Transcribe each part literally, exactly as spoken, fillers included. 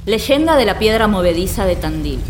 Leyenda de la piedra movediza de Tandil.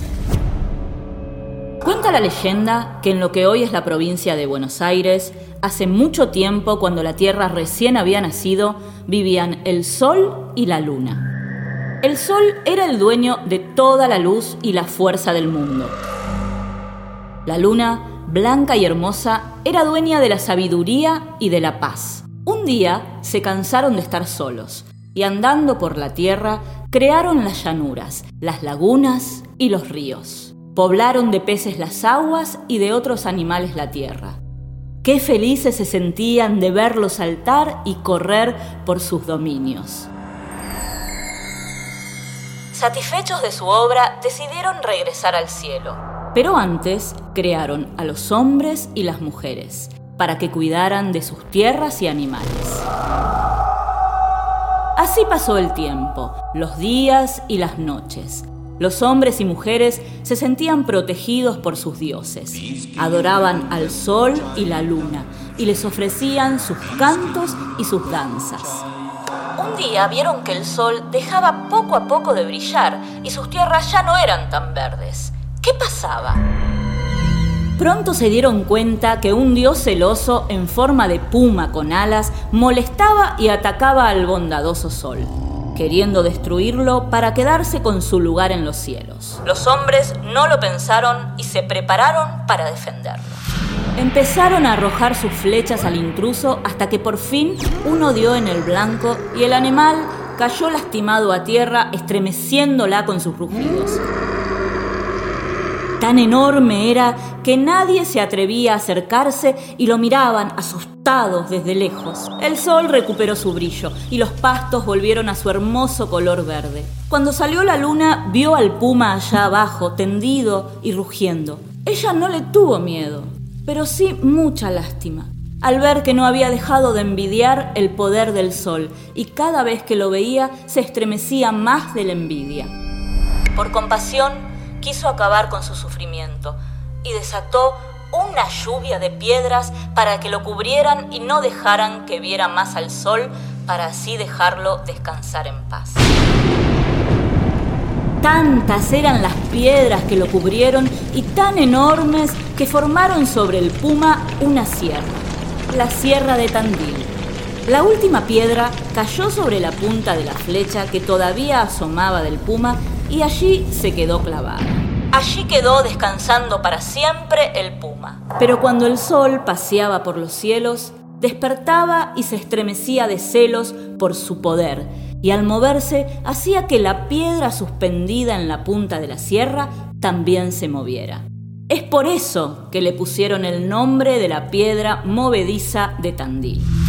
Cuenta la leyenda que en lo que hoy es la provincia de Buenos Aires, hace mucho tiempo, cuando la Tierra recién había nacido, vivían el Sol y la Luna. El Sol era el dueño de toda la luz y la fuerza del mundo. La Luna, blanca y hermosa, era dueña de la sabiduría y de la paz. Un día se cansaron de estar solos y andando por la tierra crearon las llanuras, las lagunas y los ríos. Poblaron de peces las aguas y de otros animales la tierra. Qué felices se sentían de verlos saltar y correr por sus dominios. Satisfechos de su obra, decidieron regresar al cielo. Pero antes crearon a los hombres y las mujeres para que cuidaran de sus tierras y animales. Así pasó el tiempo, los días y las noches. Los hombres y mujeres se sentían protegidos por sus dioses. Adoraban al sol y la luna y les ofrecían sus cantos y sus danzas. Un día vieron que el sol dejaba poco a poco de brillar y sus tierras ya no eran tan verdes. ¿Qué pasaba? Pronto se dieron cuenta que un dios celoso en forma de puma con alas molestaba y atacaba al bondadoso sol, queriendo destruirlo para quedarse con su lugar en los cielos. Los hombres no lo pensaron y se prepararon para defenderlo. Empezaron a arrojar sus flechas al intruso hasta que por fin uno dio en el blanco y el animal cayó lastimado a tierra, estremeciéndola con sus rugidos. Tan enorme era que nadie se atrevía a acercarse y lo miraban asustados desde lejos. El sol recuperó su brillo y los pastos volvieron a su hermoso color verde. Cuando salió la luna, vio al puma allá abajo, tendido y rugiendo. Ella no le tuvo miedo, pero sí mucha lástima, al ver que no había dejado de envidiar el poder del sol y cada vez que lo veía se estremecía más de la envidia. Por compasión, quiso acabar con su sufrimiento y desató una lluvia de piedras para que lo cubrieran y no dejaran que viera más al sol, para así dejarlo descansar en paz. Tantas eran las piedras que lo cubrieron y tan enormes que formaron sobre el puma una sierra, la Sierra de Tandil. La última piedra cayó sobre la punta de la flecha que todavía asomaba del puma y allí se quedó clavada. Allí quedó descansando para siempre el puma. Pero cuando el sol paseaba por los cielos, despertaba y se estremecía de celos por su poder, y al moverse hacía que la piedra suspendida en la punta de la sierra también se moviera. Es por eso que le pusieron el nombre de la piedra movediza de Tandil.